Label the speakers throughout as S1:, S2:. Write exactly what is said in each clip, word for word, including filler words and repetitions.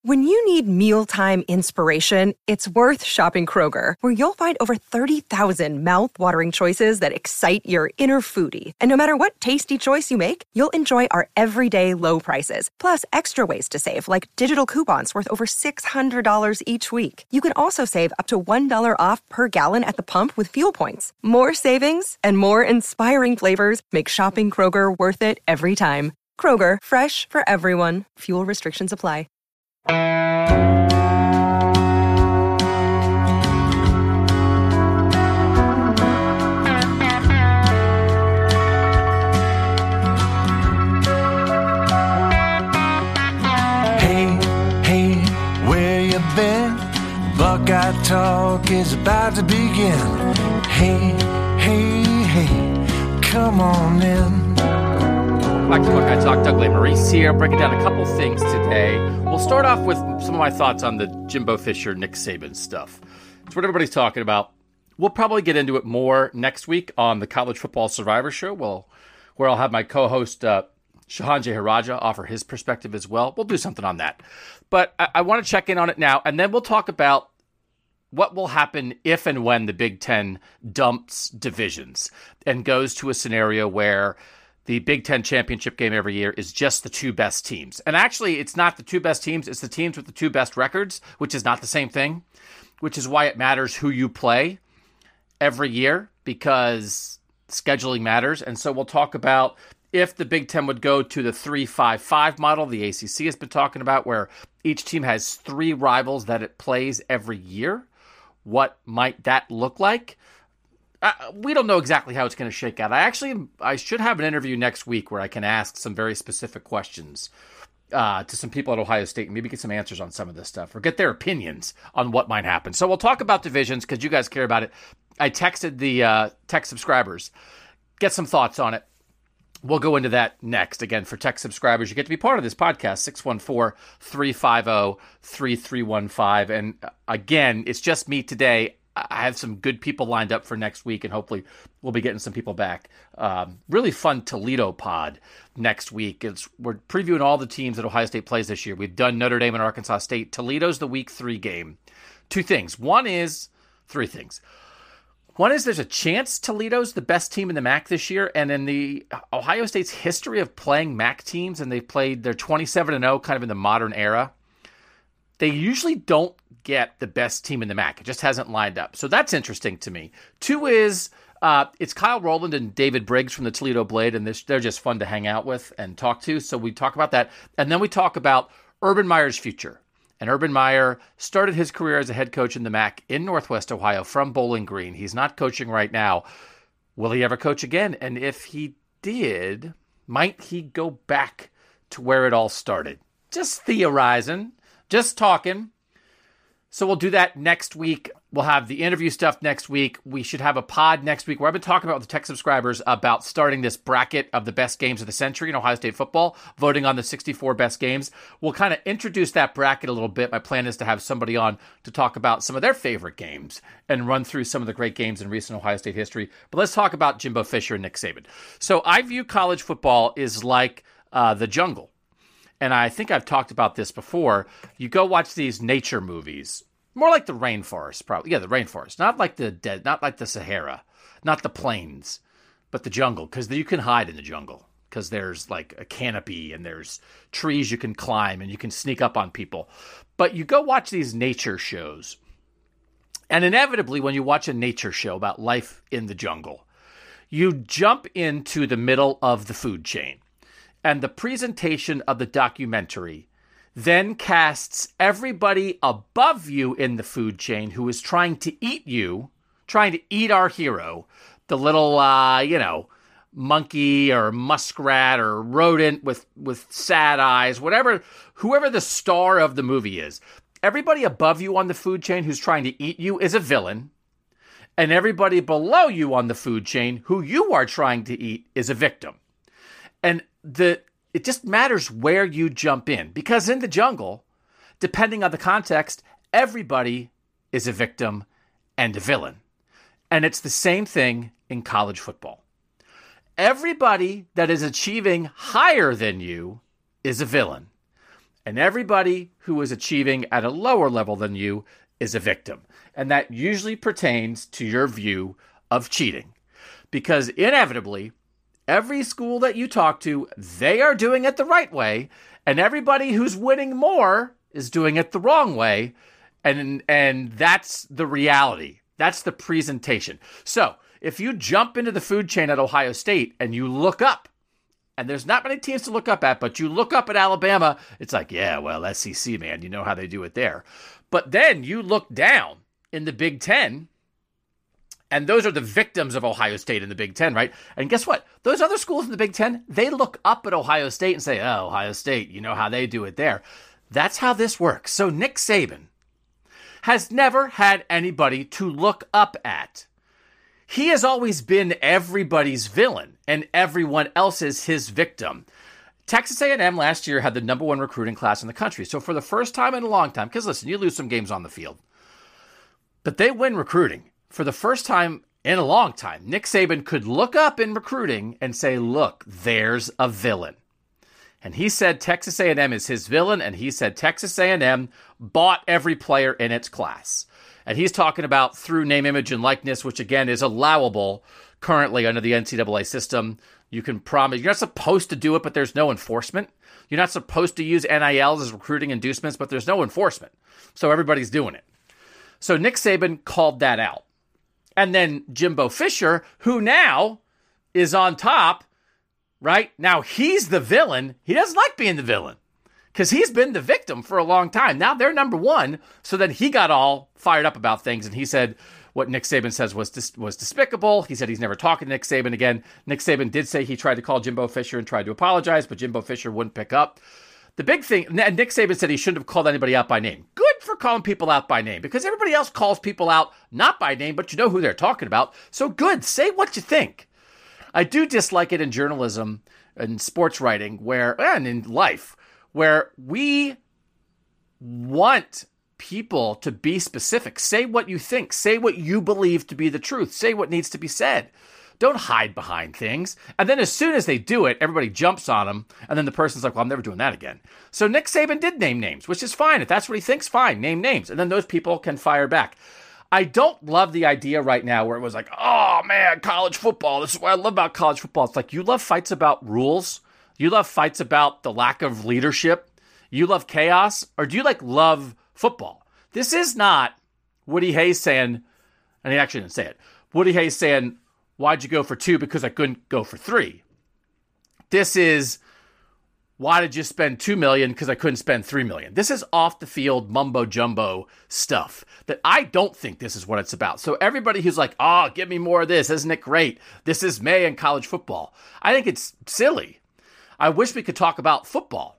S1: When you need mealtime inspiration, it's worth shopping Kroger, where you'll find over thirty thousand mouth-watering choices that excite your inner foodie. And no matter what tasty choice you make, you'll enjoy our everyday low prices, plus extra ways to save, like digital coupons worth over six hundred dollars each week. You can also save up to one dollar off per gallon at the pump with fuel points. More savings and more inspiring flavors make shopping Kroger worth it every time. Kroger, fresh for everyone. Fuel restrictions apply.
S2: Hey, hey, where you been? Buckeye Talk is about to begin. Hey, hey, hey, come on in.
S3: Back to Buckeye Talk. Doug Maurice here, breaking down a couple things today. We'll start off with some of my thoughts on the Jimbo Fisher, Nick Saban stuff. It's what everybody's talking about. We'll probably get into it more next week on the College Football Survivor Show, well, where I'll have my co-host uh, Shahan Jeharaja offer his perspective as well. We'll do something on that. But I, I want to check in on it now, and then we'll talk about what will happen if and when the Big Ten dumps divisions and goes to a scenario where the Big Ten championship game every year is just the two best teams. And actually, it's not the two best teams. It's the teams with the two best records, which is not the same thing, which is why it matters who you play every year, because scheduling matters. And so we'll talk about if the Big Ten would go to the three five five model the A C C has been talking about, where each team has three rivals that it plays every year. What might that look like? Uh, we don't know exactly how it's going to shake out. I actually, I should have an interview next week where I can ask some very specific questions uh, to some people at Ohio State and maybe get some answers on some of this stuff or get their opinions on what might happen. So we'll talk about divisions because you guys care about it. I texted the uh, tech subscribers, get some thoughts on it. We'll go into that next. Again, for tech subscribers, you get to be part of this podcast, six one four, three five zero, three three one five. And again, it's just me today. I have some good people lined up for next week, and hopefully we'll be getting some people back. Um, really fun Toledo pod next week. It's, we're previewing all the teams that Ohio State plays this year. We've done Notre Dame and Arkansas State. Toledo's the week three game. Two things. One is, three things. One is there's a chance Toledo's the best team in the M A C this year, and in the Ohio State's history of playing M A C teams, and they've played, they're twenty-seven and oh kind of in the modern era, they usually don't get the best team in the M A C. It just hasn't lined up. So that's interesting to me. Two is uh, it's Kyle Rowland and David Briggs from the Toledo Blade, and this, they're just fun to hang out with and talk to. So we talk about that. And then we talk about Urban Meyer's future. And Urban Meyer started his career as a head coach in the M A C in Northwest Ohio from Bowling Green. He's not coaching right now. Will he ever coach again? And if he did, might he go back to where it all started? Just theorizing, just talking. So we'll do that next week. We'll have the interview stuff next week. We should have a pod next week where I've been talking about with the tech subscribers about starting this bracket of the best games of the century in Ohio State football, voting on the sixty-four best games. We'll kind of introduce that bracket a little bit. My plan is to have somebody on to talk about some of their favorite games and run through some of the great games in recent Ohio State history. But let's talk about Jimbo Fisher and Nick Saban. So I view college football is like uh, the jungle. And I think I've talked about this before. You go watch these nature movies, more like the rainforest, probably. Yeah, the rainforest. Not like the dead, not like the Sahara, not the plains, but the jungle, because you can hide in the jungle, because there's like a canopy and there's trees you can climb and you can sneak up on people. But you go watch these nature shows, and inevitably when you watch a nature show about life in the jungle, you jump into the middle of the food chain. And the presentation of the documentary then casts everybody above you in the food chain who is trying to eat you, trying to eat our hero, the little, uh, you know, monkey or muskrat or rodent with, with sad eyes, whatever, whoever the star of the movie is. Everybody above you on the food chain who's trying to eat you is a villain. And everybody below you on the food chain who you are trying to eat is a victim. And the it just matters where you jump in, because in the jungle, depending on the context, everybody is a victim and a villain. And it's the same thing in college football. Everybody that is achieving higher than you is a villain. And everybody who is achieving at a lower level than you is a victim. And that usually pertains to your view of cheating. Because inevitably, every school that you talk to, they are doing it the right way. And everybody who's winning more is doing it the wrong way. And, and that's the reality. That's the presentation. So if you jump into the food chain at Ohio State and you look up, and there's not many teams to look up at, but you look up at Alabama, it's like, yeah, well, S E C, man, you know how they do it there. But then you look down in the Big Ten, and those are the victims of Ohio State in the Big Ten, right? And guess what? Those other schools in the Big Ten, they look up at Ohio State and say, oh, Ohio State, you know how they do it there. That's how this works. So Nick Saban has never had anybody to look up at. He has always been everybody's villain, and everyone else is his victim. Texas A and M last year had the number one recruiting class in the country. So for the first time in a long time, because listen, you lose some games on the field, but they win recruiting. For the first time in a long time, Nick Saban could look up in recruiting and say, look, there's a villain. And he said Texas A and M is his villain, and he said Texas A and M bought every player in its class. And he's talking about through name, image, and likeness, which, again, is allowable currently under the N C double A system. You can promise. You're not supposed to do it, but there's no enforcement. You're not supposed to use N I Ls as recruiting inducements, but there's no enforcement. So everybody's doing it. So Nick Saban called that out. And then Jimbo Fisher, who now is on top, right? Now he's the villain. He doesn't like being the villain, because he's been the victim for a long time. Now they're number one. So then he got all fired up about things. And he said what Nick Saban says was dis- was despicable. He said he's never talking to Nick Saban again. Nick Saban did say he tried to call Jimbo Fisher and tried to apologize, but Jimbo Fisher wouldn't pick up. The big thing, and Nick Saban said he shouldn't have called anybody out by name. Good for calling people out by name, because everybody else calls people out not by name, but you know who they're talking about. So good. Say what you think. I do dislike it in journalism and sports writing, where, and in life, where we want people to be specific. Say what you think. Say what you believe to be the truth. Say what needs to be said. Don't hide behind things. And then as soon as they do it, everybody jumps on them. And then the person's like, well, I'm never doing that again. So Nick Saban did name names, which is fine. If that's what he thinks, fine. Name names. And then those people can fire back. I don't love the idea right now where it was like, oh, man, college football. This is what I love about college football. It's like, you love fights about rules. You love fights about the lack of leadership. You love chaos. Or do you like love football? This is not Woody Hayes saying, and he actually didn't say it, Woody Hayes saying, why'd you go for two? Because I couldn't go for three. This is, why did you spend two million dollars? Because I couldn't spend three million dollars. This is off the field mumbo jumbo stuff that I don't think this is what it's about. So everybody who's like, oh, give me more of this. Isn't it great? This is May in college football. I think it's silly. I wish we could talk about football.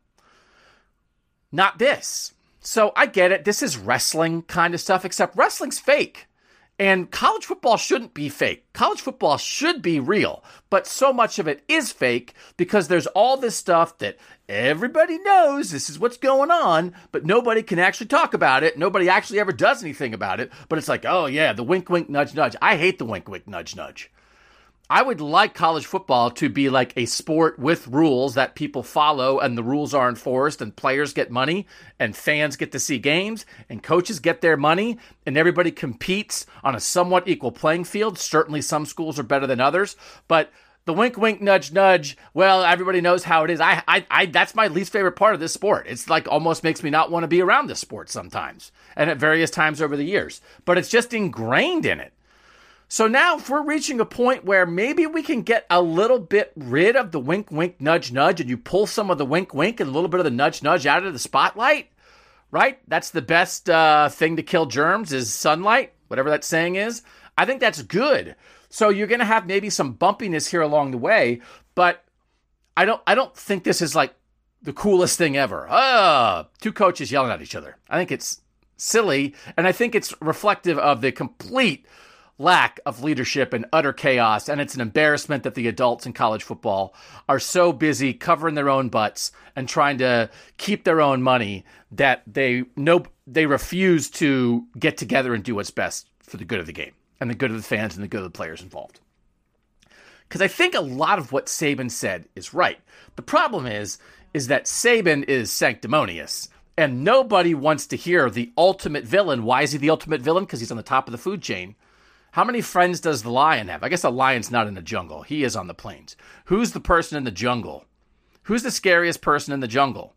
S3: Not this. So I get it. This is wrestling kind of stuff, except wrestling's fake. And college football shouldn't be fake. College football should be real. But so much of it is fake because there's all this stuff that everybody knows this is what's going on, but nobody can actually talk about it. Nobody actually ever does anything about it. But it's like, oh yeah, the wink, wink, nudge, nudge. I hate the wink, wink, nudge, nudge. I would like college football to be like a sport with rules that people follow, and the rules are enforced, and players get money, and fans get to see games, and coaches get their money, and everybody competes on a somewhat equal playing field. Certainly some schools are better than others, but the wink, wink, nudge, nudge, well, everybody knows how it is. I, I, I, that's my least favorite part of this sport. It's like almost makes me not want to be around this sport sometimes, and at various times over the years, but it's just ingrained in it. So now if we're reaching a point where maybe we can get a little bit rid of the wink, wink, nudge, nudge, and you pull some of the wink, wink and a little bit of the nudge, nudge out of the spotlight, right? That's the best uh, thing to kill germs is sunlight, whatever that saying is. I think that's good. So you're going to have maybe some bumpiness here along the way, but I don't, I don't think this is like the coolest thing ever. Ah, two coaches yelling at each other. I think it's silly, and I think it's reflective of the complete lack of leadership and utter chaos, and it's an embarrassment that the adults in college football are so busy covering their own butts and trying to keep their own money that they no they refuse to get together and do what's best for the good of the game and the good of the fans and the good of the players involved. Because I think a lot of what Saban said is right. The problem is, is that Saban is sanctimonious. And nobody wants to hear the ultimate villain. Why is he the ultimate villain? Because he's on the top of the food chain. How many friends does the lion have? I guess the lion's not in the jungle. He is on the plains. Who's the person in the jungle? Who's the scariest person in the jungle?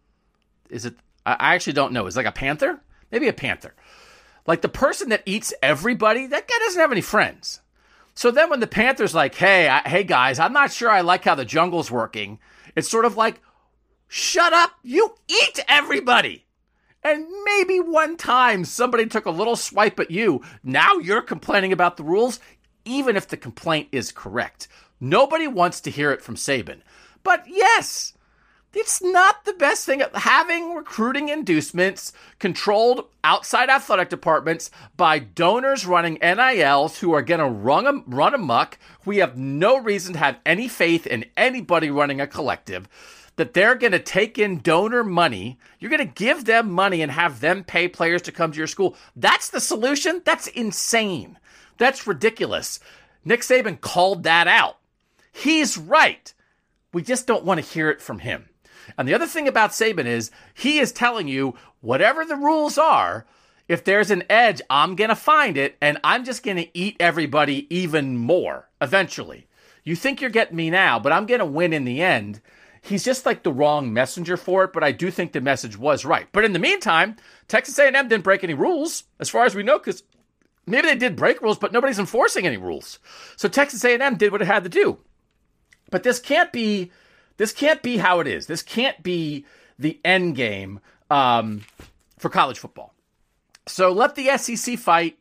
S3: Is it? I actually don't know. Is it like a panther? Maybe a panther. Like the person that eats everybody, that guy doesn't have any friends. So then when the panther's like, hey, I, hey guys, I'm not sure I like how the jungle's working. It's sort of like, shut up, you eat everybody. And maybe one time somebody took a little swipe at you. Now you're complaining about the rules, even if the complaint is correct. Nobody wants to hear it from Saban. But yes, it's not the best thing. Having recruiting inducements controlled outside athletic departments by donors running N I Ls who are going to run, run amok. We have no reason to have any faith in anybody running a collective. That they're going to take in donor money. You're going to give them money and have them pay players to come to your school. That's the solution? That's insane. That's ridiculous. Nick Saban called that out. He's right. We just don't want to hear it from him. And the other thing about Saban is he is telling you whatever the rules are, if there's an edge, I'm going to find it, and I'm just going to eat everybody even more eventually. You think you're getting me now, but I'm going to win in the end. He's just like the wrong messenger for it, but I do think the message was right. But in the meantime, Texas A and M didn't break any rules, as far as we know, because maybe they did break rules, but nobody's enforcing any rules. So Texas A and M did what it had to do. But this can't be, this can't be how it is. This can't be the end game um, for college football. So let the S E C fight.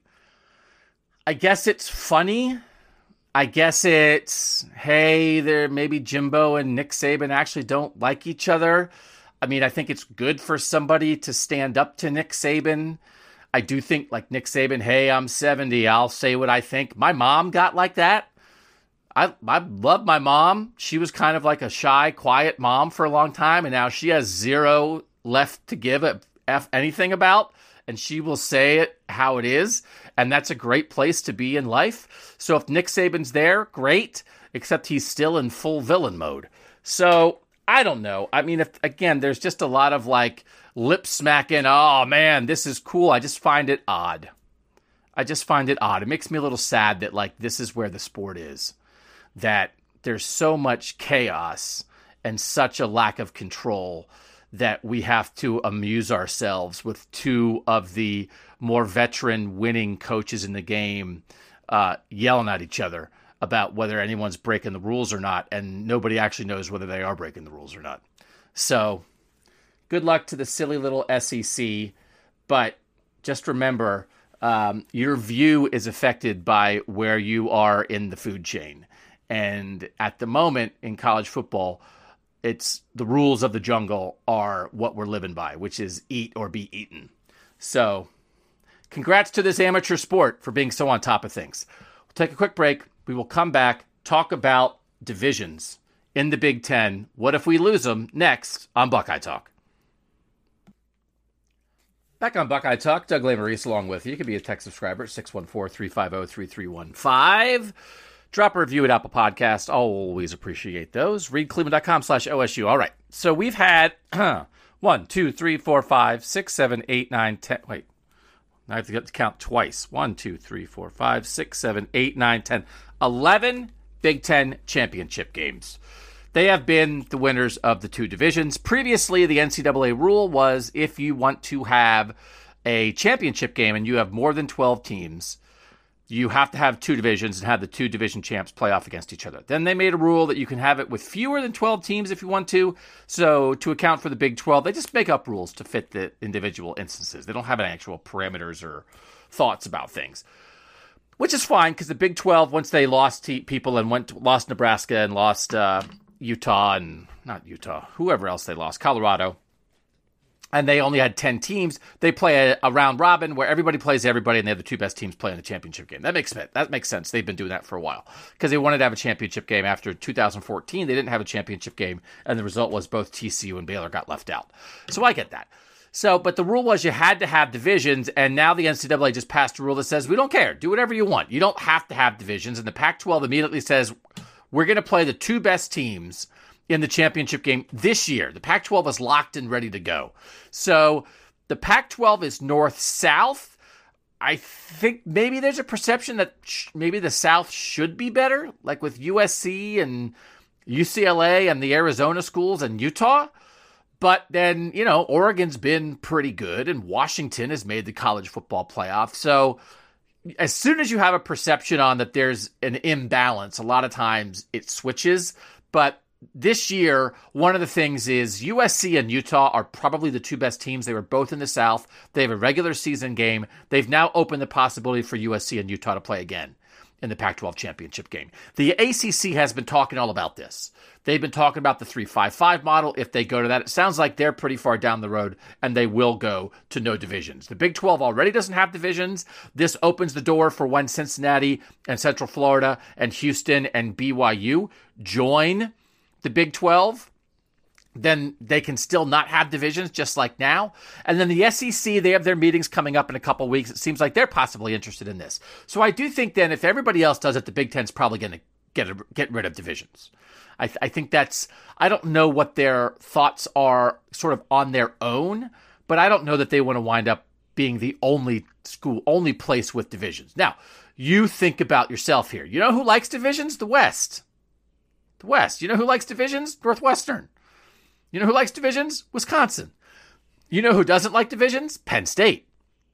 S3: I guess it's funny. I guess it's, hey, there maybe Jimbo and Nick Saban actually don't like each other. I mean, I think it's good for somebody to stand up to Nick Saban. I do think, like Nick Saban, hey, I'm seventy, I'll say what I think. My mom got like that. I I love my mom. She was kind of like a shy, quiet mom for a long time, and now she has zero left to give a F anything about, and she will say it how it is. And that's a great place to be in life. So if Nick Saban's there, great, except he's still in full villain mode. So I don't know. I mean, if again, there's just a lot of like lip smacking. Oh man, this is cool. I just find it odd. I just find it odd. It makes me a little sad that like this is where the sport is, that there's so much chaos and such a lack of control that we have to amuse ourselves with two of the more veteran winning coaches in the game uh, yelling at each other about whether anyone's breaking the rules or not, and nobody actually knows whether they are breaking the rules or not. So good luck to the silly little S E C, but just remember, um, your view is affected by where you are in the food chain. And at the moment in college football, it's the rules of the jungle are what we're living by, which is eat or be eaten. So congrats to this amateur sport for being so on top of things. We'll take a quick break. We will come back, talk about divisions in the Big Ten. What if we lose them? Next on Buckeye Talk. Back on Buckeye Talk, Doug Lesmerises along with you. You can be a tech subscriber, six one four, three five zero, three three one five. Drop a review at Apple Podcasts. Always appreciate those. Read Cleveland.com slash OSU. All right. So we've had one, two, three, four, five, six, seven, eight, nine, ten. Wait. I have to get to count twice. One, two, three, four, five, six, seven, eight, nine, ten. eleven Big Ten championship games. They have been the winners of the two divisions. Previously, the N C double A rule was if you want to have a championship game and you have more than twelve teams, you have to have two divisions and have the two division champs play off against each other. Then they made a rule that you can have it with fewer than twelve teams if you want to. So to account for the Big twelve, they just make up rules to fit the individual instances. They don't have any actual parameters or thoughts about things, which is fine because the Big twelve, once they lost te- people and went to, lost Nebraska and lost uh, Utah and not Utah, whoever else they lost, Colorado, and they only had ten teams, they play a, a round robin where everybody plays everybody and they have the two best teams play in the championship game. That makes sense. That makes sense. They've been doing that for a while because they wanted to have a championship game after two thousand fourteen. They didn't have a championship game, and the result was both T C U and Baylor got left out. So I get that. So, but the rule was you had to have divisions, and now the N C double A just passed a rule that says we don't care. Do whatever you want. You don't have to have divisions, and the Pac twelve immediately says we're going to play the two best teams in the championship game this year. The Pac twelve is locked and ready to go. So the Pac twelve is north-south. I think maybe there's a perception that sh- maybe the South should be better, like with U S C and U C L A and the Arizona schools and Utah. But then, you know, Oregon's been pretty good and Washington has made the college football playoff. So as soon as you have a perception on that there's an imbalance, a lot of times it switches. But this year, one of the things is U S C and Utah are probably the two best teams. They were both in the South. They have a regular season game. They've now opened the possibility for U S C and Utah to play again in the Pac twelve championship game. The A C C has been talking all about this. They've been talking about the three five five model. If they go to that, it sounds like they're pretty far down the road and they will go to no divisions. The Big twelve already doesn't have divisions. This opens the door for when Cincinnati and Central Florida and Houston and B Y U join the Big twelve. Then they can still not have divisions just like now. And then the S E C, they have their meetings coming up in a couple weeks. It seems like they're possibly interested in this. So I do think then if everybody else does it, the Big Ten's probably going to get a, get rid of divisions. I, th- I think that's, I don't know what their thoughts are sort of on their own, but I don't know that they want to wind up being the only school, only place with divisions. Now, you think about yourself here. You know who likes divisions? The West. The West. You know who likes divisions? Northwestern. You know who likes divisions? Wisconsin. You know who doesn't like divisions? Penn State.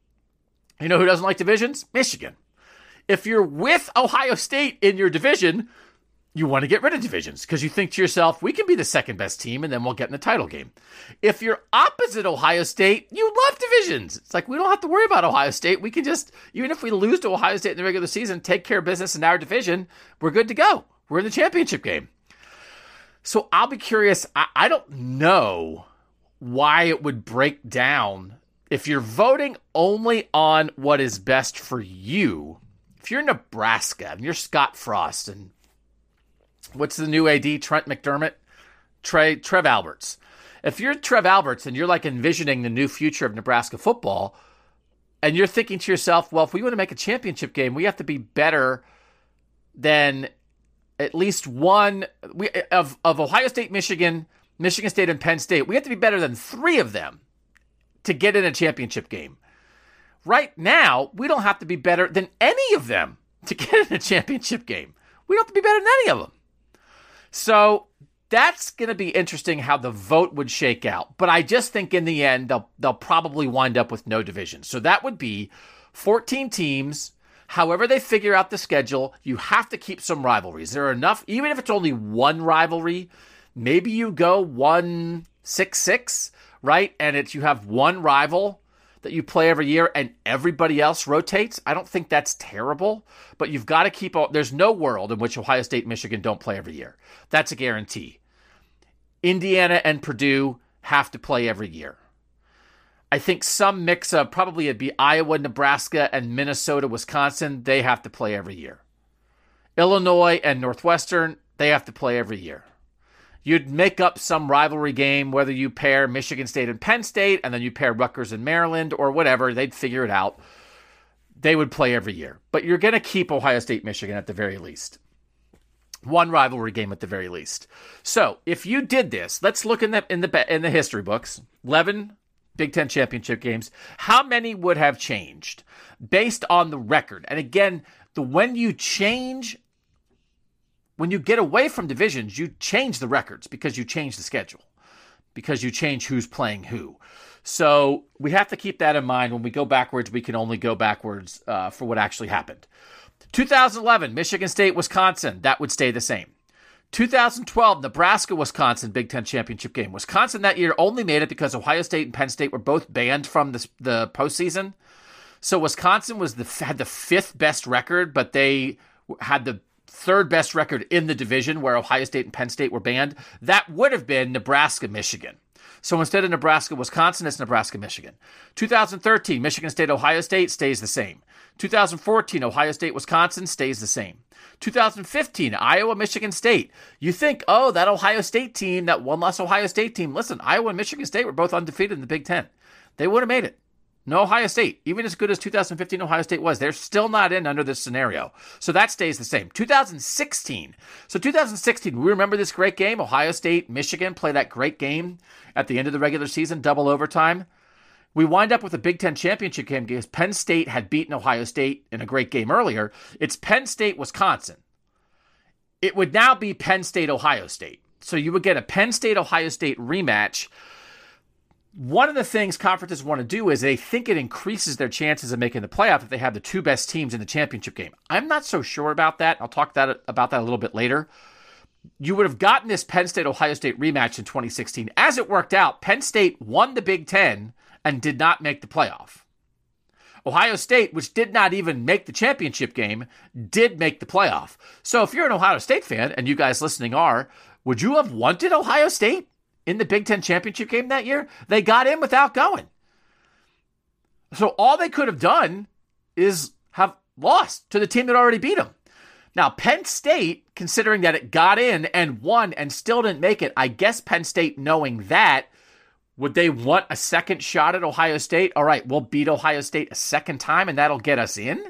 S3: You know who doesn't like divisions? Michigan. If you're with Ohio State in your division, you want to get rid of divisions because you think to yourself, we can be the second best team and then we'll get in the title game. If you're opposite Ohio State, you love divisions. It's like, we don't have to worry about Ohio State. We can just, even if we lose to Ohio State in the regular season, take care of business in our division. We're good to go. We're in the championship game. So I'll be curious. I, I don't know why it would break down if you're voting only on what is best for you. If you're Nebraska and you're Scott Frost and what's the new A D, Trent McDermott, Trey, Trev Alberts. If you're Trev Alberts and you're like envisioning the new future of Nebraska football and you're thinking to yourself, well, if we want to make a championship game, we have to be better than at least one we, of, of Ohio State, Michigan, Michigan State, and Penn State. We have to be better than three of them to get in a championship game. Right now, we don't have to be better than any of them to get in a championship game. We don't have to be better than any of them. So that's going to be interesting how the vote would shake out. But I just think in the end, they'll, they'll probably wind up with no division. So that would be fourteen teams. However they figure out the schedule, you have to keep some rivalries. There are enough, even if it's only one rivalry, maybe you go one six six, right? And it's you have one rival that you play every year and everybody else rotates. I don't think that's terrible, but you've got to keep, there's no world in which Ohio State and Michigan don't play every year. That's a guarantee. Indiana and Purdue have to play every year. I think some mix of probably it'd be Iowa, Nebraska, and Minnesota, Wisconsin. They have to play every year. Illinois and Northwestern, they have to play every year. You'd make up some rivalry game, whether you pair Michigan State and Penn State, and then you pair Rutgers and Maryland, or whatever. They'd figure it out. They would play every year. But you're going to keep Ohio State, Michigan at the very least. One rivalry game at the very least. So if you did this, let's look in the in the in the history books. eleven Big Ten championship games. How many would have changed based on the record? And again, the when you change, when you get away from divisions, you change the records because you change the schedule, because you change who's playing who. So we have to keep that in mind. When we go backwards, we can only go backwards uh, for what actually happened. twenty eleven, Michigan State, Wisconsin, that would stay the same. two thousand twelve, Nebraska, Wisconsin, Big Ten championship game. Wisconsin that year only made it because Ohio State and Penn State were both banned from the, the postseason. So Wisconsin was the had the fifth best record, but they had the third best record in the division where Ohio State and Penn State were banned. That would have been Nebraska, Michigan. So instead of Nebraska, Wisconsin, it's Nebraska, Michigan. two thousand thirteen, Michigan State, Ohio State stays the same. two thousand fourteen, Ohio State, Wisconsin stays the same. two thousand fifteen, Iowa, Michigan State. You think, oh, that Ohio State team, that one loss Ohio State team. Listen, Iowa and Michigan State were both undefeated in the Big Ten. They would have made it. No Ohio State. Even as good as two thousand fifteen Ohio State was, they're still not in under this scenario. So that stays the same. two thousand sixteen. So two thousand sixteen, we remember this great game. Ohio State, Michigan play that great game at the end of the regular season, double overtime. We wind up with a Big Ten championship game because Penn State had beaten Ohio State in a great game earlier. It's Penn State, Wisconsin. It would now be Penn State, Ohio State. So you would get a Penn State, Ohio State rematch. One of the things conferences want to do is they think it increases their chances of making the playoff if they have the two best teams in the championship game. I'm not so sure about that. I'll talk that about that a little bit later. You would have gotten this Penn State-Ohio State rematch in twenty sixteen. As it worked out, Penn State won the Big Ten and did not make the playoff. Ohio State, which did not even make the championship game, did make the playoff. So if you're an Ohio State fan, and you guys listening are, would you have wanted Ohio State in the Big Ten championship game that year? They got in without going. So all they could have done is have lost to the team that already beat them. Now, Penn State, considering that it got in and won and still didn't make it, I guess Penn State knowing that, would they want a second shot at Ohio State? All right, we'll beat Ohio State a second time and that'll get us in?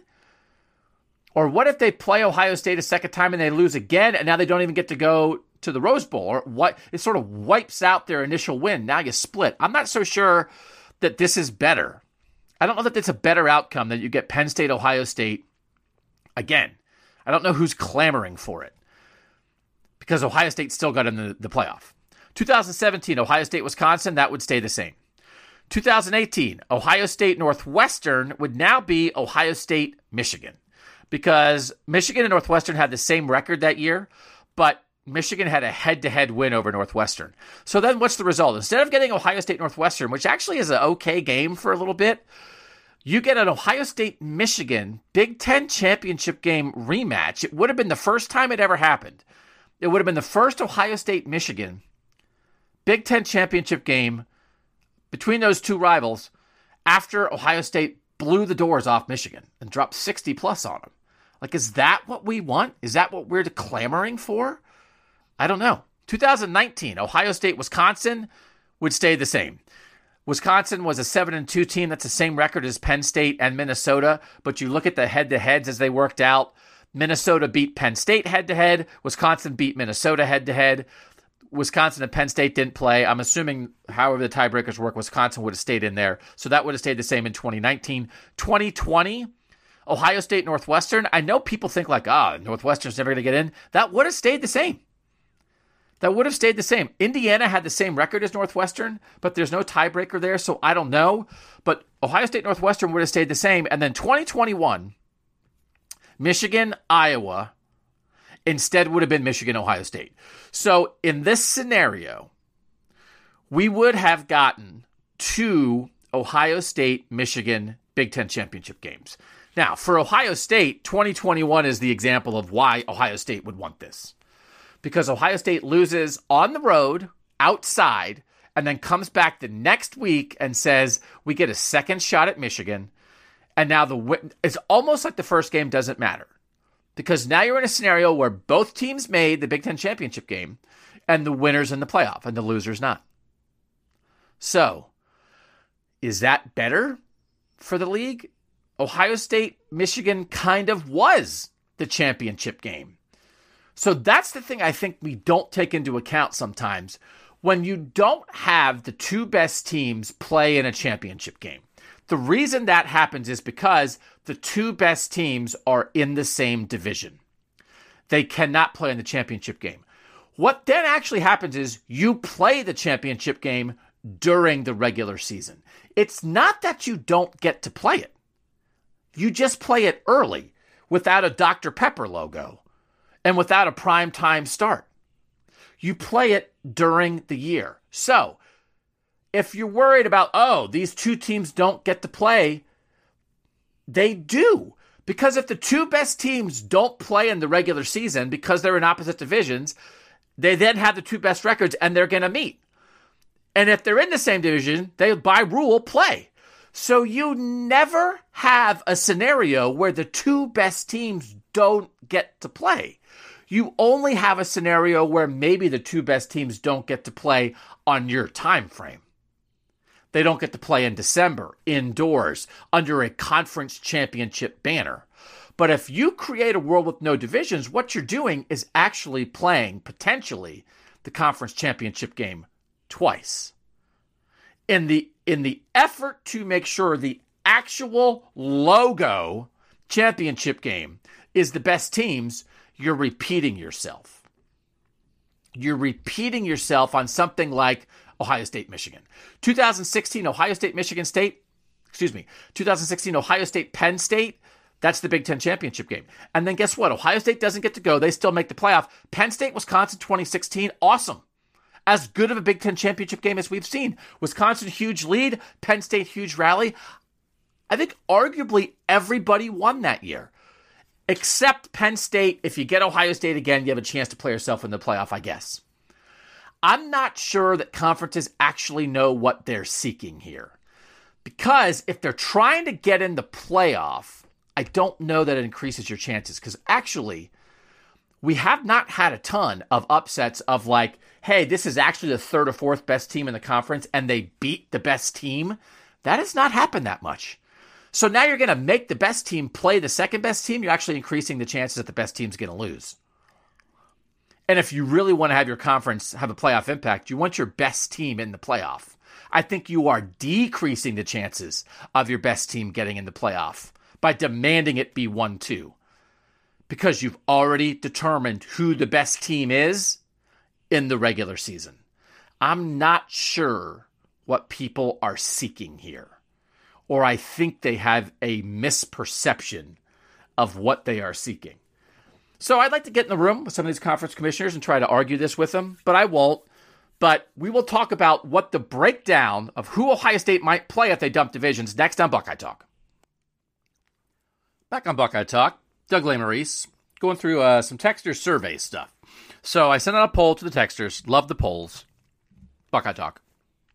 S3: Or what if they play Ohio State a second time and they lose again and now they don't even get to go to the Rose Bowl? Or what? It sort of wipes out their initial win. Now you split. I'm not so sure that this is better. I don't know that it's a better outcome that you get Penn State, Ohio State again. I don't know who's clamoring for it because Ohio State still got in the, the playoff. two thousand seventeen, Ohio State, Wisconsin, that would stay the same. two thousand eighteen, Ohio State, Northwestern would now be Ohio State, Michigan because Michigan and Northwestern had the same record that year, but Michigan had a head-to-head win over Northwestern. So then what's the result? Instead of getting Ohio State, Northwestern, which actually is an okay game for a little bit, you get an Ohio State-Michigan Big Ten championship game rematch. It would have been the first time it ever happened. It would have been the first Ohio State-Michigan Big Ten championship game between those two rivals after Ohio State blew the doors off Michigan and dropped sixty plus on them. Like, is that what we want? Is that what we're clamoring for? I don't know. two thousand nineteen, Ohio State, Wisconsin would stay the same. Wisconsin was a seven and two team. That's the same record as Penn State and Minnesota. But you look at the head-to-heads as they worked out. Minnesota beat Penn State head-to-head. Wisconsin beat Minnesota head-to-head. Wisconsin and Penn State didn't play. I'm assuming however the tiebreakers work, Wisconsin would have stayed in there. So that would have stayed the same in twenty nineteen. twenty twenty, Ohio State, Northwestern. I know people think like, ah, oh, Northwestern's never going to get in. That would have stayed the same. That would have stayed the same. Indiana had the same record as Northwestern, but there's no tiebreaker there, so I don't know. But Ohio State, Northwestern would have stayed the same. And then twenty twenty-one, Michigan, Iowa, instead would have been Michigan, Ohio State. So in this scenario, we would have gotten two Ohio State, Michigan Big Ten championship games. Now, for Ohio State, twenty twenty-one is the example of why Ohio State would want this. Because Ohio State loses on the road, outside, and then comes back the next week and says, we get a second shot at Michigan. And now the it's almost like the first game doesn't matter. Because now you're in a scenario where both teams made the Big Ten championship game, and the winner's in the playoff, and the loser's not. So, is that better for the league? Ohio State, Michigan kind of was the championship game. So that's the thing I think we don't take into account sometimes when you don't have the two best teams play in a championship game. The reason that happens is because the two best teams are in the same division. They cannot play in the championship game. What then actually happens is you play the championship game during the regular season. It's not that you don't get to play it. You just play it early without a Doctor Pepper logo and without a prime time start. You play it during the year. So, if you're worried about, oh, these two teams don't get to play, they do. Because if the two best teams don't play in the regular season because they're in opposite divisions, they then have the two best records and they're going to meet. And if they're in the same division, they, by rule, play. So you never have a scenario where the two best teams don't get to play. You only have a scenario where maybe the two best teams don't get to play on your time frame. They don't get to play in December, indoors, under a conference championship banner. But if you create a world with no divisions, what you're doing is actually playing, potentially, the conference championship game twice. In the, in the effort to make sure the actual logo championship game is the best teams, you're repeating yourself. You're repeating yourself on something like Ohio State, Michigan. twenty sixteen, Ohio State, Michigan State, excuse me, twenty sixteen, Ohio State, Penn State, that's the Big Ten championship game. And then guess what? Ohio State doesn't get to go. They still make the playoff. Penn State, Wisconsin, twenty sixteen, awesome. As good of a Big Ten championship game as we've seen. Wisconsin, huge lead. Penn State, huge rally. I think arguably everybody won that year. Except Penn State. If you get Ohio State again, you have a chance to play yourself in the playoff, I guess. I'm not sure that conferences actually know what they're seeking here. Because if they're trying to get in the playoff, I don't know that it increases your chances. Because actually, we have not had a ton of upsets of like, hey, this is actually the third or fourth best team in the conference and they beat the best team. That has not happened that much. So now you're going to make the best team play the second best team. You're actually increasing the chances that the best team's going to lose. And if you really want to have your conference have a playoff impact, you want your best team in the playoff. I think you are decreasing the chances of your best team getting in the playoff by demanding it be one two. Because you've already determined who the best team is in the regular season. I'm not sure what people are seeking here. Or I think they have a misperception of what they are seeking. So I'd like to get in the room with some of these conference commissioners and try to argue this with them, but I won't. But we will talk about what the breakdown of who Ohio State might play if they dump divisions next on Buckeye Talk. Back on Buckeye Talk, Doug Lesmerises, going through uh, some texter survey stuff. So I sent out a poll to the texters. Love the polls. Buckeye Talk.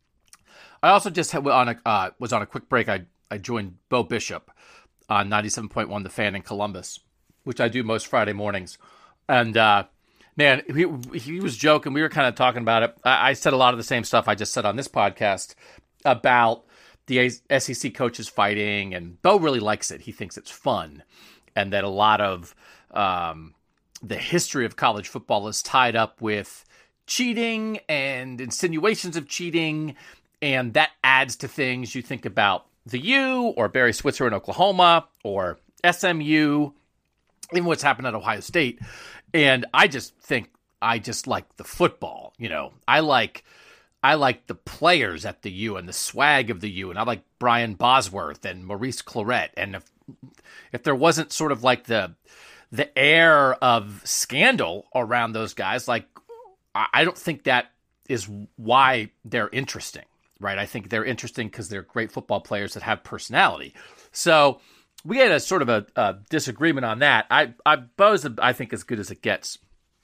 S3: I also just had, on a, uh, was on a quick break. I, I joined Bo Bishop on ninety-seven point one The Fan in Columbus, which I do most Friday mornings. And, uh, man, he, he was joking. We were kind of talking about it. I, I said a lot of the same stuff I just said on this podcast about the S E C coaches fighting, and Bo really likes it. He thinks it's fun, and that a lot of um, the history of college football is tied up with cheating and insinuations of cheating, and that adds to things. You think about the U or Barry Switzer in Oklahoma or S M U, even what's happened at Ohio State. And I just think I just like the football. You know, I like I like the players at the U and the swag of the U, and I like Brian Bosworth and Maurice Clarett. And if if there wasn't sort of like the the air of scandal around those guys, like I don't think that is why they're interesting, right? I think they're interesting because they're great football players that have personality. So we had a sort of a, a disagreement on that. I, I, Bo's, I think, as good as it gets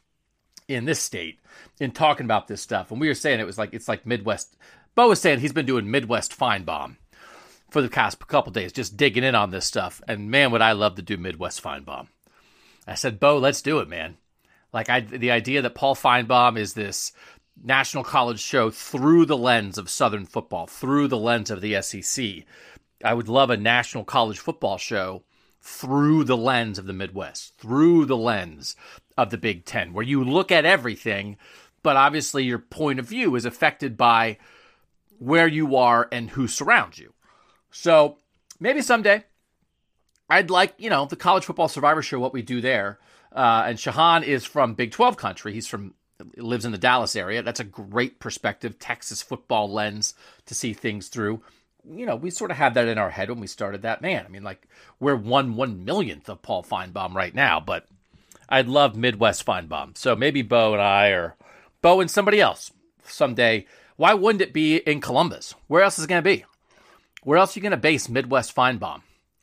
S3: in this state in talking about this stuff. And we were saying it was like, it's like Midwest. Bo was saying he's been doing Midwest Feinbaum for the past couple days, just digging in on this stuff. And man, would I love to do Midwest Feinbaum. I said, Bo, let's do it, man. Like I, the idea that Paul Feinbaum is this national college show through the lens of Southern football, through the lens of the S E C. I would love a national college football show through the lens of the Midwest, through the lens of the Big Ten, where you look at everything, but obviously your point of view is affected by where you are and who surrounds you. So maybe someday I'd like, you know, the College Football Survivor Show, what we do there. Uh, and Shahan is from Big twelve country. He's from, lives in the Dallas area. That's a great perspective, Texas football lens to see things through. You know, we sort of had that in our head when we started that. Man, I mean, like, we're one one millionth of Paul Feinbaum right now, but I'd love Midwest Feinbaum. So maybe Bo and I, or Bo and somebody else someday. Why wouldn't it be in Columbus? Where else is it going to be? Where else are you going to base Midwest Feinbaum?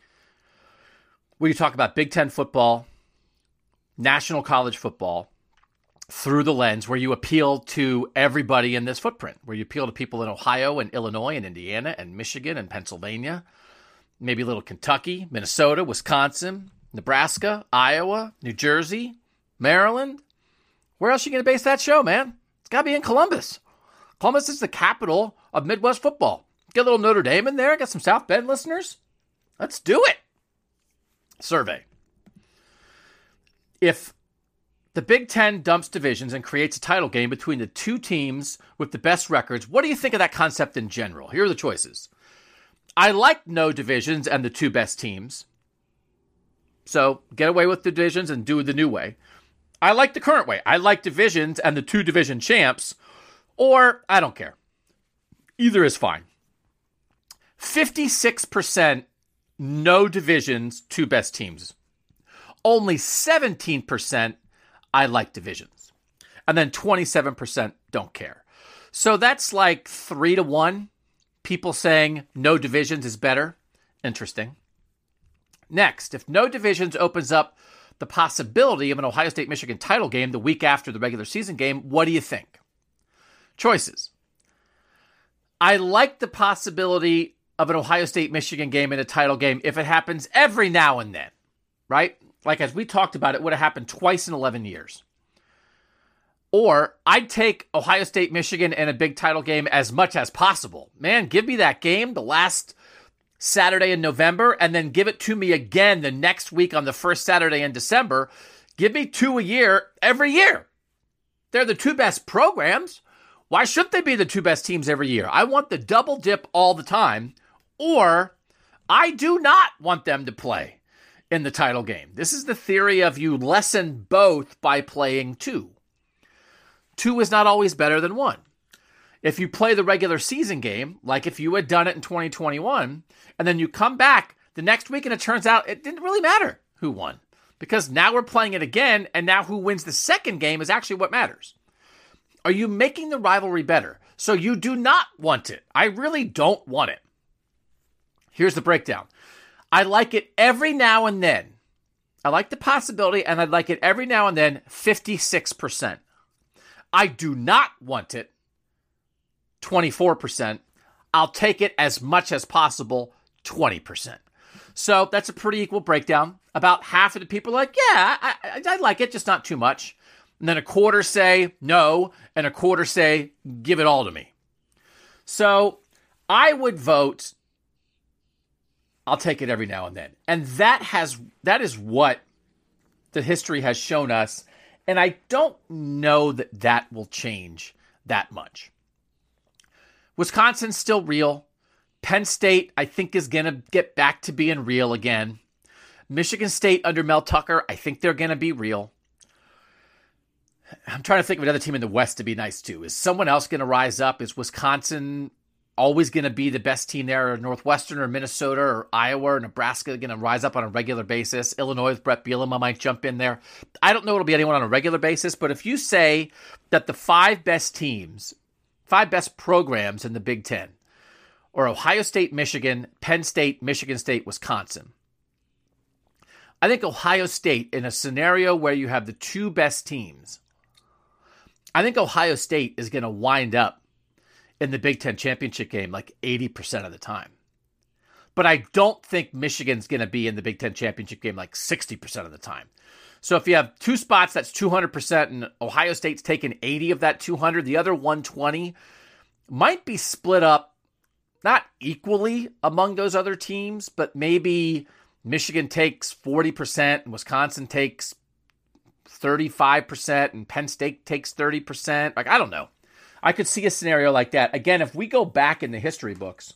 S3: Where you talk about Big Ten football, national college football, through the lens where you appeal to everybody in this footprint, where you appeal to people in Ohio and Illinois and Indiana and Michigan and Pennsylvania, maybe a little Kentucky, Minnesota, Wisconsin, Nebraska, Iowa, New Jersey, Maryland. Where else are you going to base that show, man? It's got to be in Columbus. Columbus is the capital of Midwest football. Get a little Notre Dame in there. Got some South Bend listeners. Let's do it. Survey. If the Big Ten dumps divisions and creates a title game between the two teams with the best records, what do you think of that concept in general? Here are the choices. I like no divisions and the two best teams. So get away with the divisions and do it the new way. I like the current way. I like divisions and the two division champs. Or I don't care. Either is fine. fifty-six percent no divisions, two best teams. Only seventeen percent I like divisions. And then twenty-seven percent don't care. So that's like three to one. People saying no divisions is better. Interesting. Next, if no divisions opens up the possibility of an Ohio State-Michigan title game the week after the regular season game, what do you think? Choices. I like the possibility of an Ohio State-Michigan game in a title game if it happens every now and then, right? Like as we talked about, it would have happened twice in eleven years. Or I'd take Ohio State-Michigan in a big title game as much as possible. Man, give me that game the last Saturday in November and then give it to me again the next week on the first Saturday in December. Give me two a year every year. They're the two best programs. Why shouldn't they be the two best teams every year? I want the double dip all the time, or I do not want them to play in the title game. This is the theory of you lessen both by playing two. Two is not always better than one. If you play the regular season game, like if you had done it in twenty twenty-one, and then you come back the next week and it turns out it didn't really matter who won, because now we're playing it again, and now who wins the second game is actually what matters. Are you making the rivalry better? So you do not want it. I really don't want it. Here's the breakdown. I like it every now and then. I like the possibility, and I like it every now and then, fifty-six percent. I do not want it, twenty-four percent. I'll take it as much as possible, twenty percent. So that's a pretty equal breakdown. About half of the people are like, yeah, I, I, I like it, just not too much. And then a quarter say no, and a quarter say, give it all to me. So I would vote, I'll take it every now and then. And that has that is what the history has shown us. And I don't know that that will change that much. Wisconsin's still real. Penn State, I think, is going to get back to being real again. Michigan State under Mel Tucker, I think they're going to be real. I'm trying to think of another team in the West to be nice to. Is someone else going to rise up? Is Wisconsin always going to be the best team there? Or Northwestern or Minnesota or Iowa or Nebraska going to rise up on a regular basis? Illinois with Brett Bielema might jump in there. I don't know it'll be anyone on a regular basis, but if you say that the five best teams, five best programs in the Big Ten, or Ohio State, Michigan, Penn State, Michigan State, Wisconsin, I think Ohio State, in a scenario where you have the two best teams, I think Ohio State is going to wind up in the Big Ten championship game like eighty percent of the time. But I don't think Michigan's going to be in the Big Ten championship game like sixty percent of the time. So if you have two spots, that's two hundred percent, and Ohio State's taken eighty of that two hundred, the other one hundred twenty might be split up, not equally among those other teams, but maybe Michigan takes forty percent and Wisconsin takes thirty-five percent and Penn State takes thirty percent. Like, I don't know. I could see a scenario like that. Again, if we go back in the history books,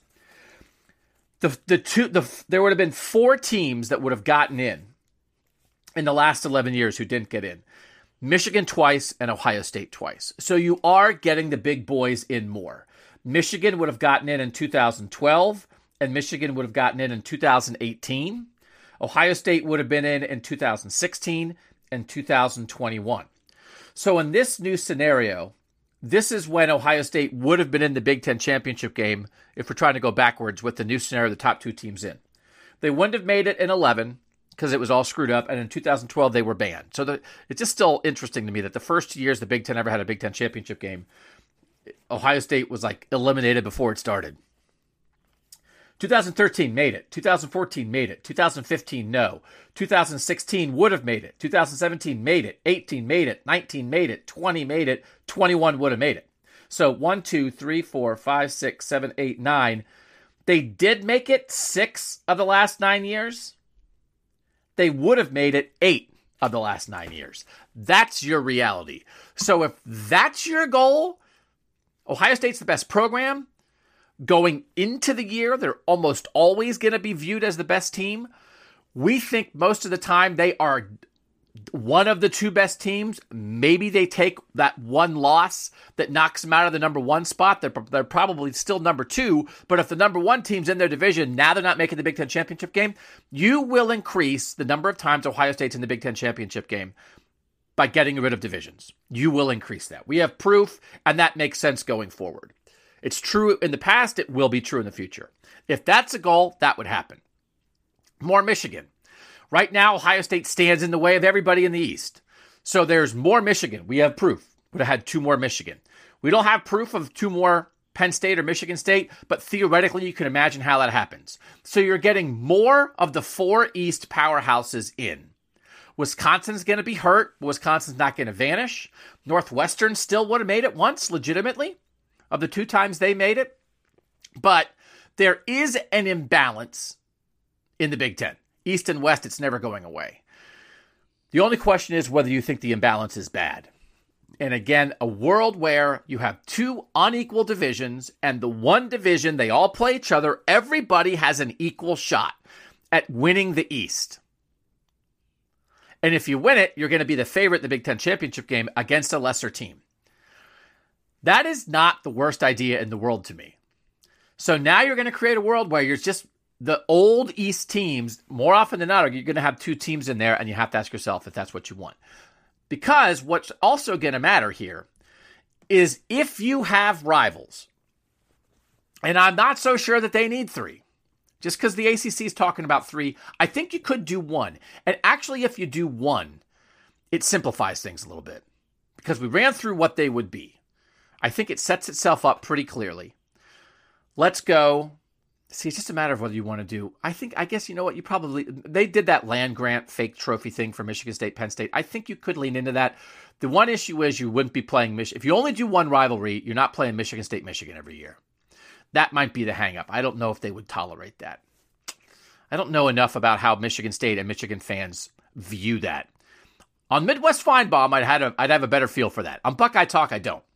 S3: the the two the there would have been four teams that would have gotten in in the last eleven years who didn't get in. Michigan twice and Ohio State twice. So you are getting the big boys in more. Michigan would have gotten in in two thousand twelve, and Michigan would have gotten in in two thousand eighteen. Ohio State would have been in in two thousand sixteen and two thousand twenty-one. So in this new scenario, this is when Ohio State would have been in the Big Ten championship game if we're trying to go backwards with the new scenario, the top two teams in. They wouldn't have made it in eleven because it was all screwed up, and in two thousand twelve they were banned. So the, it's just still interesting to me that the first two years the Big Ten ever had a Big Ten championship game, Ohio State was like eliminated before it started. two thousand thirteen made it. two thousand fourteen made it. two thousand fifteen, no. two thousand sixteen would have made it. two thousand seventeen made it. eighteen made it. nineteen made it. twenty made it. twenty-one would have made it. So one, two, three, four, five, six, seven, eight, nine. they did make it six of the last nine years, they would have made it eight of the last nine years. That's your reality. So if that's your goal, Ohio State's the best program. Going into the year, they're almost always going to be viewed as the best team. We think most of the time they are one of the two best teams. Maybe they take that one loss that knocks them out of the number one spot. They're, they're probably still number two. But if the number one team's in their division, now they're not making the Big Ten championship game, you will increase the number of times Ohio State's in the Big Ten championship game by getting rid of divisions. You will increase that. We have proof, and that makes sense going forward. It's true in the past. It will be true in the future. If that's a goal, that would happen. More Michigan. Right now, Ohio State stands in the way of everybody in the East. So there's more Michigan. We have proof. Would have had two more Michigan. We don't have proof of two more Penn State or Michigan State, but theoretically, you can imagine how that happens. So you're getting more of the four East powerhouses in. Wisconsin's going to be hurt. Wisconsin's not going to vanish. Northwestern still would have made it once, legitimately, of the two times they made it. But there is an imbalance in the Big Ten. East and West, it's never going away. The only question is whether you think the imbalance is bad. And again, a world where you have two unequal divisions, and the one division, they all play each other, everybody has an equal shot at winning the East. And if you win it, you're going to be the favorite in the Big Ten championship game against a lesser team. That is not the worst idea in the world to me. So now you're going to create a world where you're just the old East teams, more often than not, you're going to have two teams in there, and you have to ask yourself if that's what you want. Because what's also going to matter here is if you have rivals, and I'm not so sure that they need three. Just because the A C C is talking about three, I think you could do one. And actually, if you do one, it simplifies things a little bit. Because we ran through what they would be. I think it sets itself up pretty clearly. Let's go. See, it's just a matter of whether you want to do. I think, I guess, you know what, you probably, they did that land grant fake trophy thing for Michigan State, Penn State. I think you could lean into that. The one issue is you wouldn't be playing Michigan. If you only do one rivalry, you're not playing Michigan State, Michigan every year. That might be the hang up. I don't know if they would tolerate that. I don't know enough about how Michigan State and Michigan fans view that. On Midwest Feinbaum, I'd, had a, I'd have a better feel for that. On Buckeye Talk, I don't.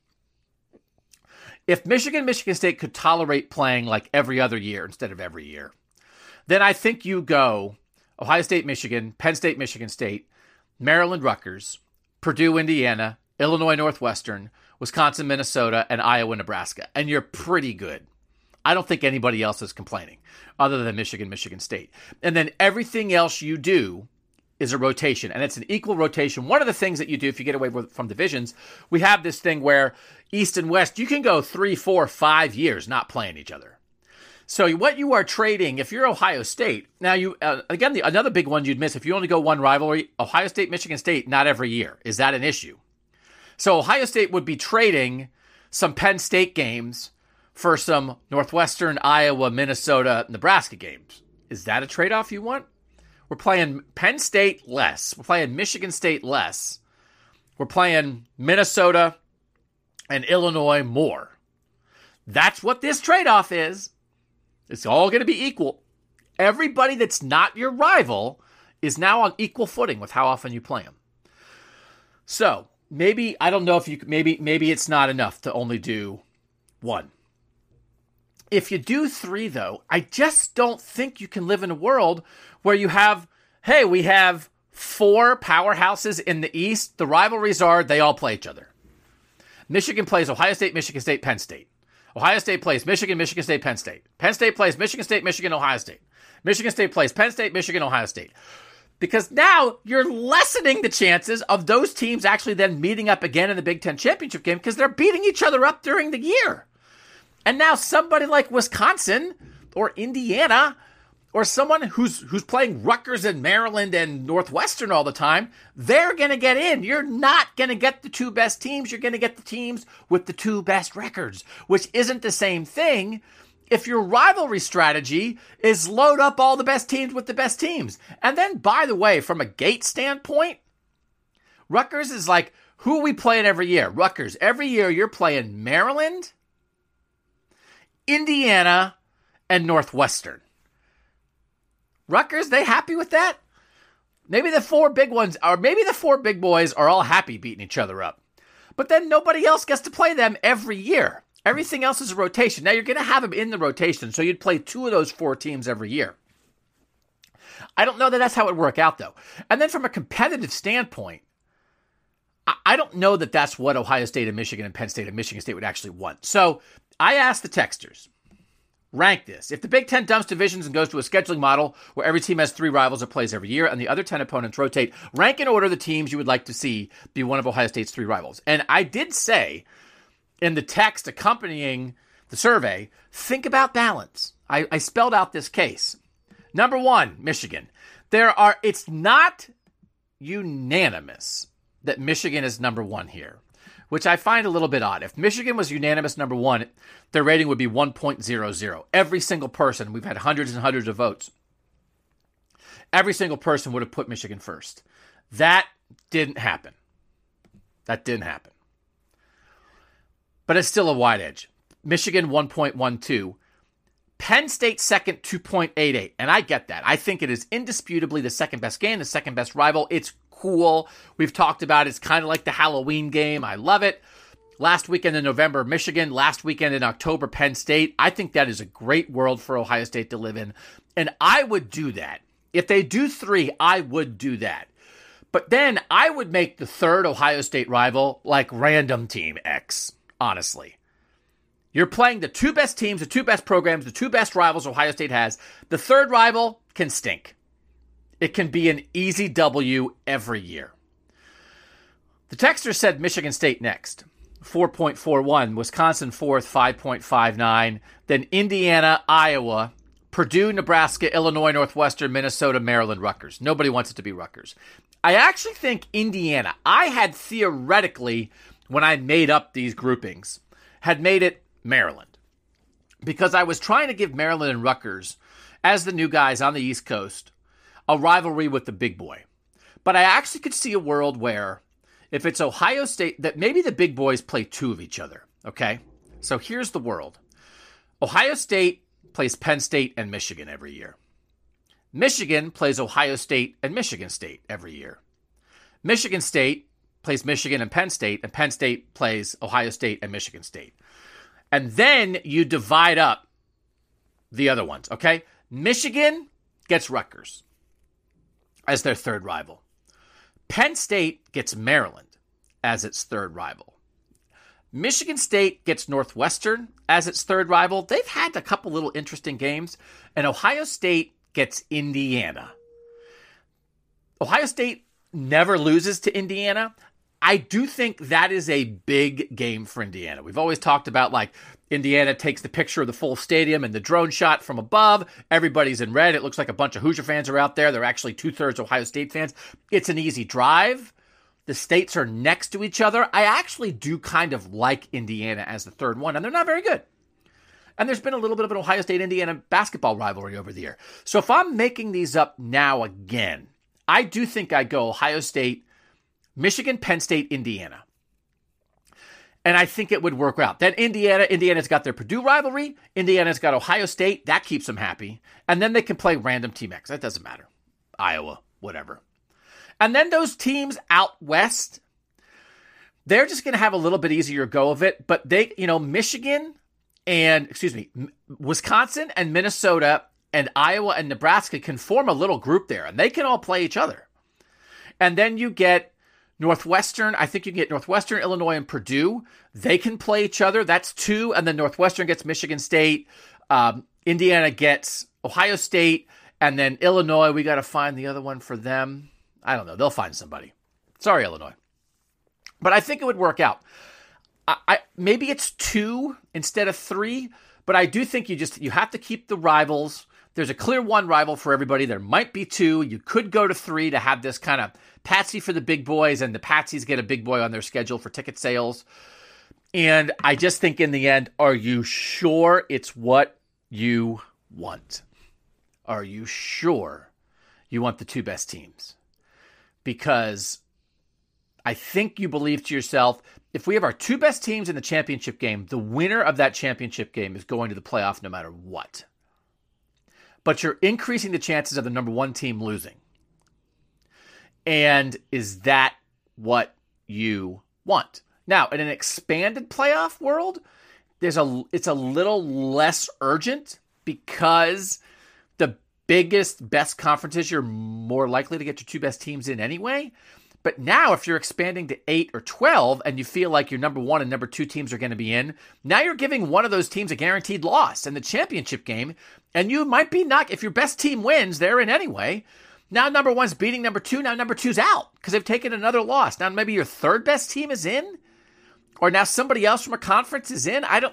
S3: If Michigan, Michigan State could tolerate playing like every other year instead of every year, then I think you go Ohio State, Michigan, Penn State, Michigan State, Maryland, Rutgers, Purdue, Indiana, Illinois, Northwestern, Wisconsin, Minnesota, and Iowa, Nebraska. And you're pretty good. I don't think anybody else is complaining other than Michigan, Michigan State. And then everything else you do is a rotation, and it's an equal rotation. One of the things that you do if you get away from divisions, we have this thing where East and West, you can go three, four, five years not playing each other. So what you are trading, if you're Ohio State, now you, uh, again, the, another big one you'd miss, if you only go one rivalry, Ohio State, Michigan State, not every year. Is that an issue? So Ohio State would be trading some Penn State games for some Northwestern, Iowa, Minnesota, Nebraska games. Is that a trade-off you want? We're playing Penn State less. We're playing Michigan State less. We're playing Minnesota and Illinois more. That's what this trade-off is. It's all going to be equal. Everybody that's not your rival is now on equal footing with how often you play them. So maybe, I don't know if you, maybe, maybe it's not enough to only do one. If you do three, though, I just don't think you can live in a world where you have, hey, we have four powerhouses in the East. The rivalries are they all play each other. Michigan plays Ohio State, Michigan State, Penn State. Ohio State plays Michigan, Michigan State, Penn State. Penn State plays Michigan State, Michigan, Ohio State. Michigan State plays Penn State, Michigan, Ohio State. Because now you're lessening the chances of those teams actually then meeting up again in the Big Ten championship game because they're beating each other up during the year. And now somebody like Wisconsin or Indiana or someone who's who's playing Rutgers and Maryland and Northwestern all the time, they're going to get in. You're not going to get the two best teams. You're going to get the teams with the two best records, which isn't the same thing if your rivalry strategy is load up all the best teams with the best teams. And then, by the way, from a gate standpoint, Rutgers is like, who are we playing every year? Rutgers. Every year you're playing Maryland, Indiana, and Northwestern. Rutgers, they happy with that? Maybe the four big ones, or maybe the four big boys are all happy beating each other up. But then nobody else gets to play them every year. Everything else is a rotation. Now you're going to have them in the rotation, so you'd play two of those four teams every year. I don't know that that's how it would work out, though. And then from a competitive standpoint, I don't know that that's what Ohio State and Michigan and Penn State and Michigan State would actually want. So I asked the texters, rank this. If the Big Ten dumps divisions and goes to a scheduling model where every team has three rivals it plays every year and the other ten opponents rotate, rank in order the teams you would like to see be one of Ohio State's three rivals. And I did say in the text accompanying the survey, think about balance. I, I spelled out this case. Number one, Michigan. There are, it's not unanimous that Michigan is number one here, which I find a little bit odd. If Michigan was unanimous number one, their rating would be one point zero zero. Every single person, we've had hundreds and hundreds of votes, every single person would have put Michigan first. That didn't happen. That didn't happen. But it's still a wide edge. Michigan, one point one two. Penn State second, two point eight eight. And I get that. I think it is indisputably the second best game, the second best rival. It's cool. We've talked about it. It's kind of like the Halloween game. I love it. Last weekend in November, Michigan. Last weekend in October, Penn State. I think that is a great world for Ohio State to live in. And I would do that. If they do three, I would do that. But then I would make the third Ohio State rival like random team X, honestly. You're playing the two best teams, the two best programs, the two best rivals Ohio State has. The third rival can stink. It can be an easy W every year. The texter said Michigan State next, four point four one. Wisconsin fourth, five point five nine. Then Indiana, Iowa, Purdue, Nebraska, Illinois, Northwestern, Minnesota, Maryland, Rutgers. Nobody wants it to be Rutgers. I actually think Indiana, I had theoretically, when I made up these groupings, had made it Maryland. Because I was trying to give Maryland and Rutgers, as the new guys on the East Coast, a rivalry with the big boy. But I actually could see a world where if it's Ohio State, that maybe the big boys play two of each other, okay? So here's the world. Ohio State plays Penn State and Michigan every year. Michigan plays Ohio State and Michigan State every year. Michigan State plays Michigan and Penn State, and Penn State plays Ohio State and Michigan State. And then you divide up the other ones, okay? Michigan gets Rutgers as their third rival. Penn State gets Maryland as its third rival. Michigan State gets Northwestern as its third rival. They've had a couple little interesting games. And Ohio State gets Indiana. Ohio State never loses to Indiana. I do think that is a big game for Indiana. We've always talked about, like, Indiana takes the picture of the full stadium and the drone shot from above. Everybody's in red. It looks like a bunch of Hoosier fans are out there. They're actually two-thirds Ohio State fans. It's an easy drive. The states are next to each other. I actually do kind of like Indiana as the third one, and they're not very good. And there's been a little bit of an Ohio State-Indiana basketball rivalry over the year. So if I'm making these up now again, I do think I go Ohio State, Michigan, Penn State, Indiana. And I think it would work out. Then Indiana, Indiana's got their Purdue rivalry. Indiana's got Ohio State. That keeps them happy. And then they can play random Team X. That doesn't matter. Iowa, whatever. And then those teams out west, they're just going to have a little bit easier go of it. But they, you know, Michigan and, excuse me, Wisconsin and Minnesota and Iowa and Nebraska can form a little group there. And they can all play each other. And then you get Northwestern, I think you can get Northwestern, Illinois, and Purdue. They can play each other. That's two. And then Northwestern gets Michigan State. Um, Indiana gets Ohio State. And then Illinois, we got to find the other one for them. I don't know. They'll find somebody. Sorry, Illinois. But I think it would work out. I, I maybe it's two instead of three. But I do think you just you have to keep the rivals. There's a clear one rival for everybody. There might be two. You could go to three to have this kind of patsy for the big boys, and the patsies get a big boy on their schedule for ticket sales. And I just think in the end, are you sure it's what you want? Are you sure you want the two best teams? Because I think you believe to yourself, if we have our two best teams in the championship game, the winner of that championship game is going to the playoff no matter what. but you're increasing the chances of the number one team losing. And is that what you want? Now, in an expanded playoff world, there's a it's a little less urgent because the biggest, best conferences, you're more likely to get your two best teams in anyway. But now if you're expanding to eight or twelve and you feel like your number one and number two teams are going to be in, now you're giving one of those teams a guaranteed loss in the championship game. And you might be not, if your best team wins, they're in anyway. Now number one's beating number two. Now number two's out because they've taken another loss. Now maybe your third best team is in. Or now somebody else from a conference is in. I don't.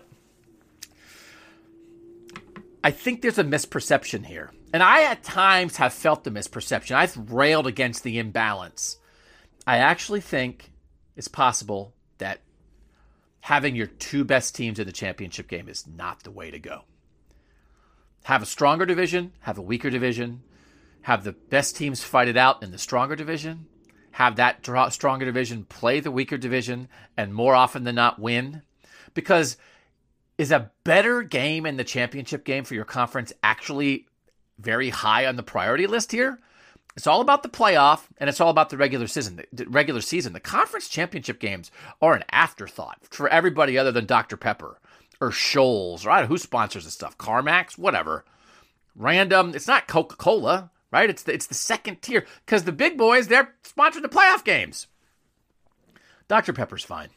S3: I think there's a misperception here. And I at times have felt the misperception. I've railed against the imbalance. I actually think it's possible that having your two best teams in the championship game is not the way to go. Have a stronger division, have a weaker division, have the best teams fight it out in the stronger division, have that draw, stronger division play the weaker division, and more often than not win. Because is a better game in the championship game for your conference actually very high on the priority list here? It's all about the playoff, and it's all about the regular season. The regular season, the conference championship games are an afterthought for everybody other than Doctor Pepper or Scholl's, right? Who sponsors this stuff? CarMax, whatever. Random. It's not Coca-Cola, right? It's the it's the second tier because the big boys, they're sponsoring the playoff games. Doctor Pepper's fine.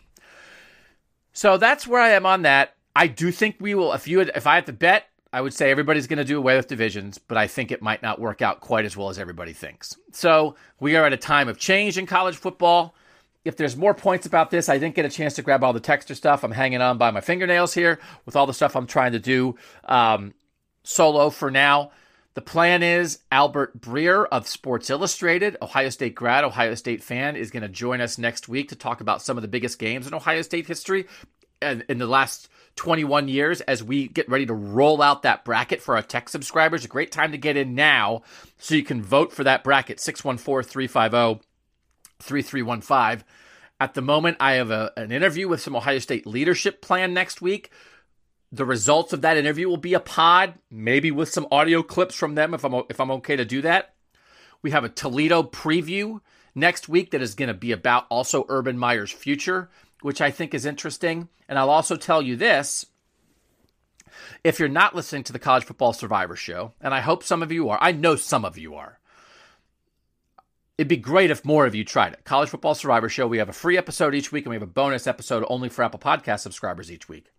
S3: So that's where I am on that. I do think we will. If you had, if I had to bet, I would say everybody's going to do away with divisions, but I think it might not work out quite as well as everybody thinks. So we are at a time of change in college football. If there's more points about this, I didn't get a chance to grab all the texter stuff. I'm hanging on by my fingernails here with all the stuff I'm trying to do um, solo for now. The plan is Albert Breer of Sports Illustrated, Ohio State grad, Ohio State fan, is going to join us next week to talk about some of the biggest games in Ohio State history in, in the last twenty-one years as we get ready to roll out that bracket for our tech subscribers. A great time to get in now so you can vote for that bracket, six one four, three five zero, three three one five. At the moment, I have a, an interview with some Ohio State leadership planned next week. The results of that interview will be a pod, maybe with some audio clips from them if I'm if I'm okay to do that. We have a Toledo preview next week that is going to be about also Urban Meyer's future, which I think is interesting. And I'll also tell you this. If you're not listening to the College Football Survivor Show, and I hope some of you are, I know some of you are, it'd be great if more of you tried it. College Football Survivor Show, we have a free episode each week, and we have a bonus episode only for Apple Podcast subscribers each week.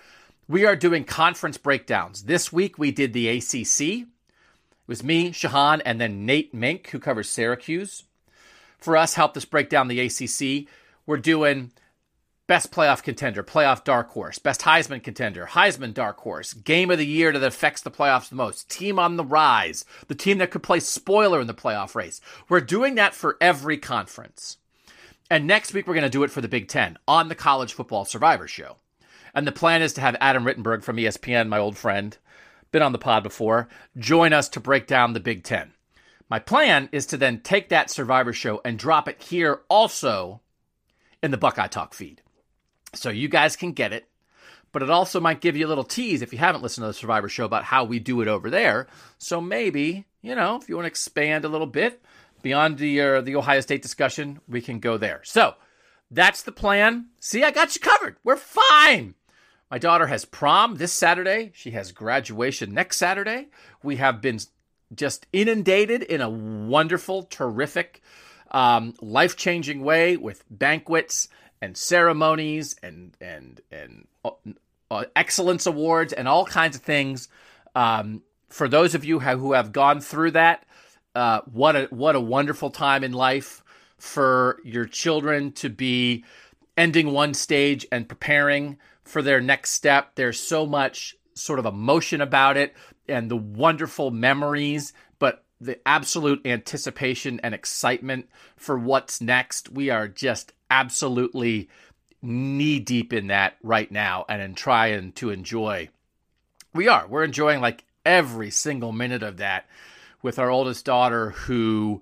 S3: We are doing conference breakdowns. This week, we did the A C C. It was me, Shahan, and then Nate Mink, who covers Syracuse. For us, helped us break down the A C C. We're doing best playoff contender, playoff dark horse, best Heisman contender, Heisman dark horse, game of the year that affects the playoffs the most, team on the rise, the team that could play spoiler in the playoff race. We're doing that for every conference. And next week, we're going to do it for the Big Ten on the College Football Survivor Show. And the plan is to have Adam Rittenberg from E S P N, my old friend, been on the pod before, join us to break down the Big Ten. My plan is to then take that Survivor Show and drop it here also in the Buckeye Talk feed. So you guys can get it, but it also might give you a little tease if you haven't listened to the Survivor Show about how we do it over there. So maybe, you know, if you want to expand a little bit beyond the uh, the Ohio State discussion, we can go there. So that's the plan. See, I got you covered. We're fine. My daughter has prom this Saturday. She has graduation next Saturday. We have been just inundated in a wonderful, terrific, um, life-changing way with banquets and ceremonies and and and uh, excellence awards and all kinds of things. Um, for those of you who have gone through that, uh, what a what a wonderful time in life for your children to be ending one stage and preparing for their next step. There's so much sort of emotion about it and the wonderful memories, but the absolute anticipation and excitement for what's next. We are just absolutely knee deep in that right now and in trying to enjoy. We are. We're enjoying like every single minute of that with our oldest daughter who,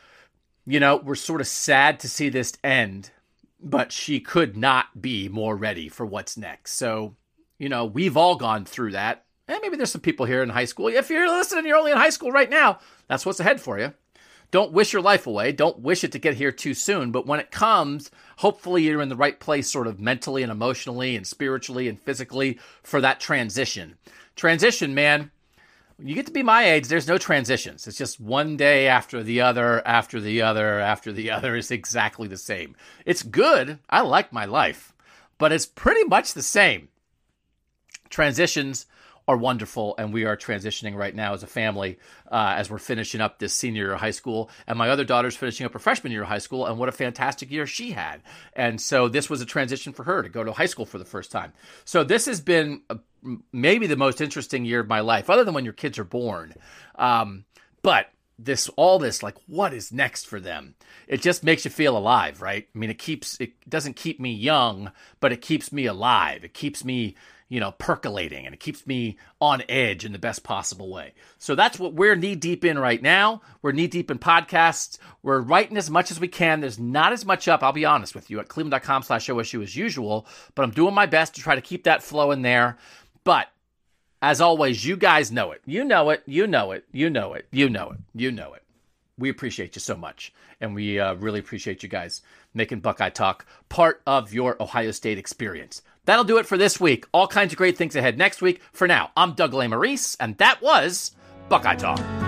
S3: you know, we're sort of sad to see this end, but she could not be more ready for what's next. So, you know, we've all gone through that And maybe there's some people here in high school. If you're listening, you're only in high school right now, that's what's ahead for you. Don't wish your life away. Don't wish it to get here too soon. But when it comes, hopefully you're in the right place sort of mentally and emotionally and spiritually and physically for that transition. Transition, man. When you get to be my age, there's no transitions. It's just one day after the other, after the other, after the other is exactly the same. It's good. I like my life, but it's pretty much the same. Transitions are wonderful, and we are transitioning right now as a family uh, as we're finishing up this senior year of high school, and my other daughter's finishing up her freshman year of high school, and what a fantastic year she had. And so this was a transition for her to go to high school for the first time. So this has been a, maybe the most interesting year of my life, other than when your kids are born. Um, but this, all this, like, what is next for them? It just makes you feel alive, right? I mean, it keeps, it doesn't keep me young, but it keeps me alive. It keeps me, you know, percolating, and it keeps me on edge in the best possible way. So that's what we're knee deep in right now. We're knee deep in podcasts. We're writing as much as we can. There's not as much up, I'll be honest with you, at cleveland.com slash OSU as usual, but I'm doing my best to try to keep that flow in there. But as always, you guys know it. You know it. You know it. You know it. You know it. You know it. We appreciate you so much, and we uh, really appreciate you guys making Buckeye Talk part of your Ohio State experience. That'll do it for this week. All kinds of great things ahead next week. For now, I'm Doug Lesmerises, and that was Buckeye Talk.